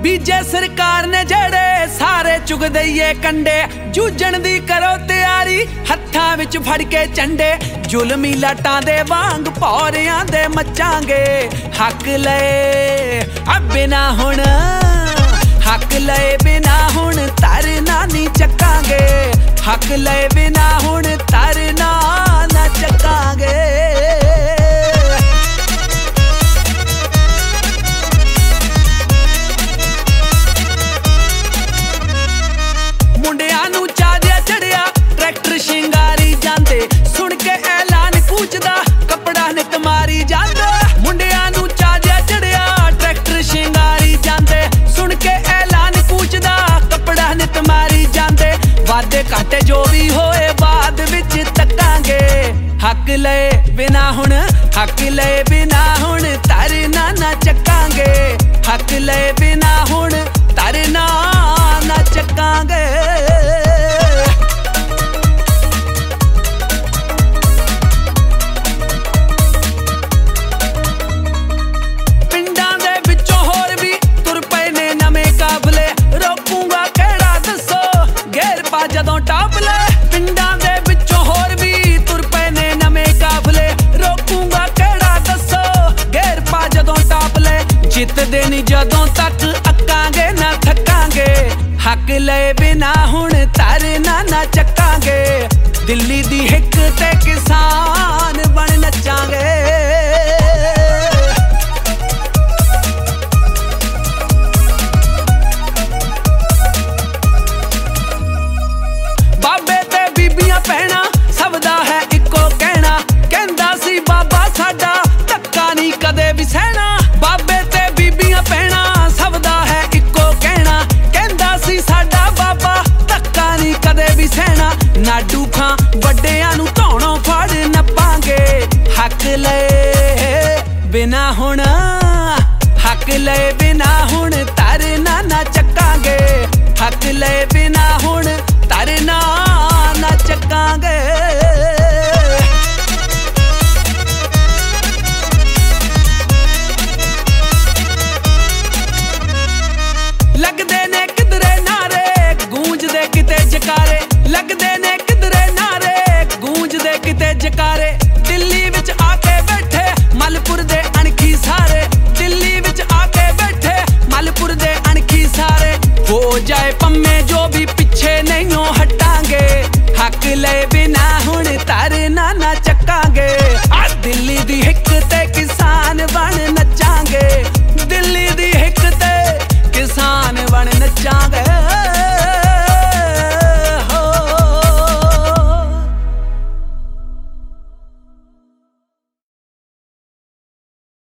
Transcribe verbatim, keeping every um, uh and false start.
बीजे सरकार ने जड़े सारे चुग दईए कंडे, जूझण दी करो तैयारी हत्थां विच फड़ के झंडे। जुलमी लाटां दे वांग पौरियां दे मचांगे, हक लए अब बिना हुण हक लए बिना हुण तरना नी चकांगे, हक लए बिना हुण तरना ना चकांगे। मुंडियां नू चादिया चढ़िया ट्रैक्टर शिंगारी जांदे, सुन के ऐलान कूचदा कपड़ा नित मारी जांदे। मुंडियां नू चादिया चढ़िया ट्रैक्टर शिंगारी जांदे, सुन के ऐलान कूचदा कपड़ा नित मारी जांदे। वादे घाटे जो भी होए बाद विच तकांगे, हक लए बिना हुण हक लए बिना हुण तरना ना चकांगे, हक लए बिना हुण तरना ना चकांगे। पिंडां दे विचों होर भी तुर पए ने नवें काफले, रोकूंगा केड़ा दसो घेर पा जदों टापले। पिंडां दे विचों होर भी तुर पए ने नवें काफले, रोकूंगा केड़ा दसो घेर पा जदों टापले। जितदे नी जदों तक अकांगे ना थकांगे, हक लए बिना हुण तरना ना चकांगे। दिल्ली दी हिक ते किसान बन नचांगे। बाबे ते बीबियां भैणां सब दा है इक्को कहना, कहंदा सी बाबा साडा धक्का नी कदे भी सहना। बाबे ते बीबियां भैणां सब दा है इक्को कहना, कहंदा सी साडा बाबा धक्का नी कदे भी सहना। नाडू खां वड्डियां नू धौणों फड़ नपांगे, हक लए बिना हुण हक लए बिना हुण तरना ना चकांगे, हक लए बिना हुण तरना ना चकांगे। लगदे ने किधरे नारे गूंजदे किते जकारे, लगदे ने किधरे नारे गूंजदे किते जकारे। दिल्ली विच आके बैठे मलपुर दे अणखी सारे, दिल्ली विच आके बैठे मलपुर दे अणखी सारे। हो जाए पम्मे जो भी पीछे नहीं हटांगे, हक लए बिना